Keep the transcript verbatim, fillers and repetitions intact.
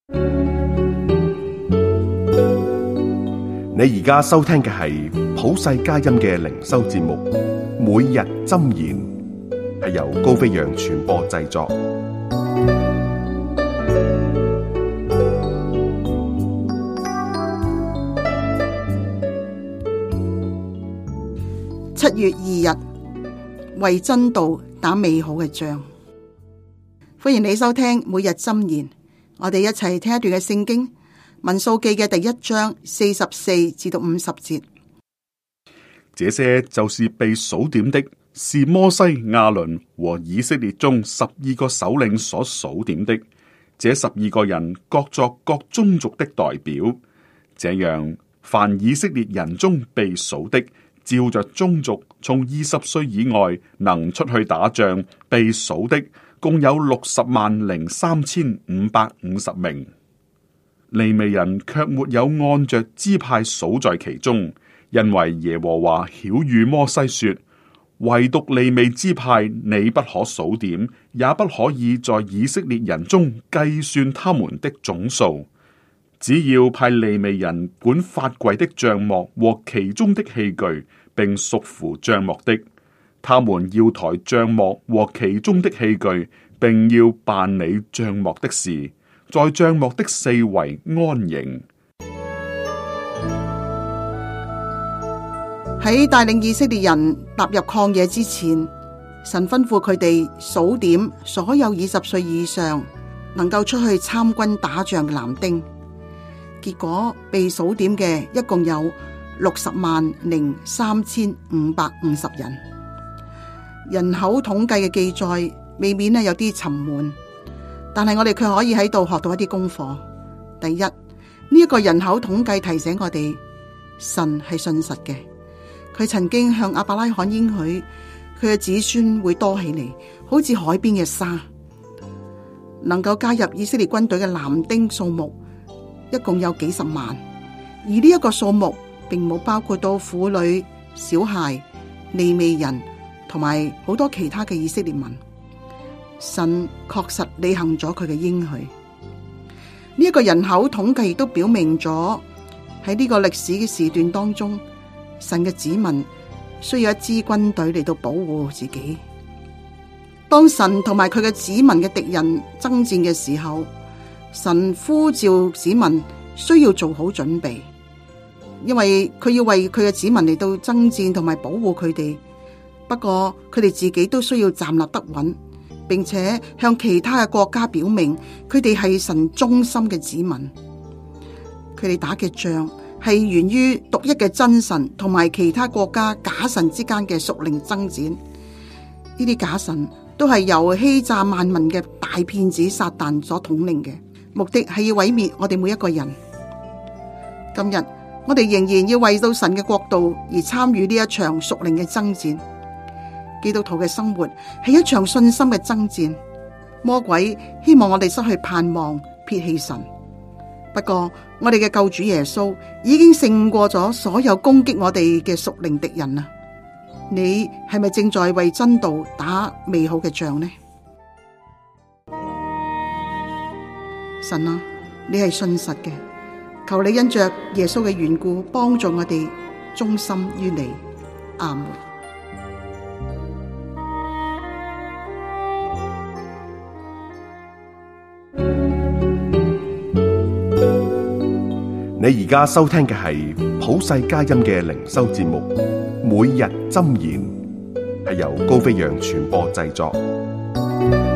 你而家收聽嘅係普世佳音嘅靈修節目，每日箴言，係由高飛揚傳播製作。 七月二日，為真道打美好嘅仗。歡迎你收聽每日箴言，我哋一齊聽一段嘅聖經。民數記嘅第一章四十四至到五十節， 這些就是被數點的，是摩西、亞倫和以色列中十二個首領所數點的。這十二個人各作各宗族的代表，這樣凡以色列人中被數的，照着宗族從二十歲以外能出去打仗被數的，共有六十萬零三千五百五十名。利未人卻沒有按着支派數在其中，因為耶和華曉諭摩西說：唯獨利未支派你不可數點，也不可以在以色列人中計算他們的總數。只要派利未人管法櫃的帳幕和其中的器具，並屬乎帳幕的，他們要抬帳幕和其中的器具，並要辦理帳幕的事，在帳幕的四圍安營。 喺帶領以色列人踏入曠野之前，神吩咐佢哋數點所有二十歲以上能夠出去參軍打仗嘅男丁。結果被數點嘅一共有六十萬零三千五百五十人。人口統計嘅記載未免咧有啲沉悶，但係我哋卻可以喺度學到一啲功課。第一，呢一個人口統計提醒我哋，神係信實嘅。佢曾經向亞伯拉罕應許，佢嘅子孫會多起嚟，好似海邊嘅沙。能夠加入以色列軍隊嘅男丁數目一共有幾十萬，而呢一個數目並冇包括到婦女、小孩、利未人同埋好多其他嘅以色列民。神確實履行咗佢嘅應許。呢一個人口統計亦都表明咗喺呢個歷史嘅時段當中，神嘅子民需要一支軍隊嚟到保護自己。當神同埋佢嘅子民嘅敵人爭戰嘅時候，神呼召子民需要做好準備，因為佢要為佢嘅子民嚟到爭戰同埋保護佢哋。不過佢哋自己都需要站立得穩，並且向其他嘅國家表明佢哋係神忠心嘅子民。佢哋打嘅仗係源於獨一嘅真神同埋其他國家假神之間嘅屬靈爭戰。呢啲假神都係由欺詐萬民嘅大騙子撒旦所統領嘅，目的係要毀滅我哋每一個人。今日我哋仍然要為到神嘅國度而參與呢一場屬靈嘅爭戰。基督徒嘅生活係一場信心嘅爭戰。魔鬼希望我哋失去盼望，撇棄神。不過我哋嘅救主耶穌已經勝過咗所有攻擊我哋嘅屬靈敵人啦。你係咪正在為真道打美好嘅仗呢？神啊，你係信實嘅，求你因着耶穌嘅緣故幫助我哋忠心於你。阿門。 你而家收聽嘅係普世佳音嘅靈修節目，每日箴言，係由高飛揚傳播製作。